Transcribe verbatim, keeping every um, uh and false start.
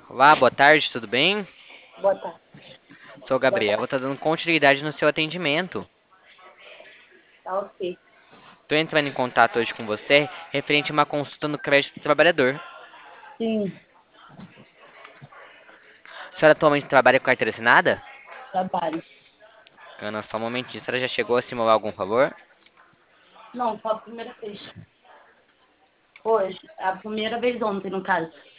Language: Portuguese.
Olá, boa tarde, tudo bem? Boa tarde. Sou o Boa Gabriel, vou tarde. estar dando continuidade no seu atendimento. Tá ok. Estou entrando em contato hoje com você referente a uma consulta no crédito do trabalhador. Sim, A senhora atualmente trabalha com carteira assinada? trabalho. Ana, só um momentinho. A senhora já chegou a simular algum favor? Não, foi a primeira vez. Hoje. A primeira vez ontem, no caso.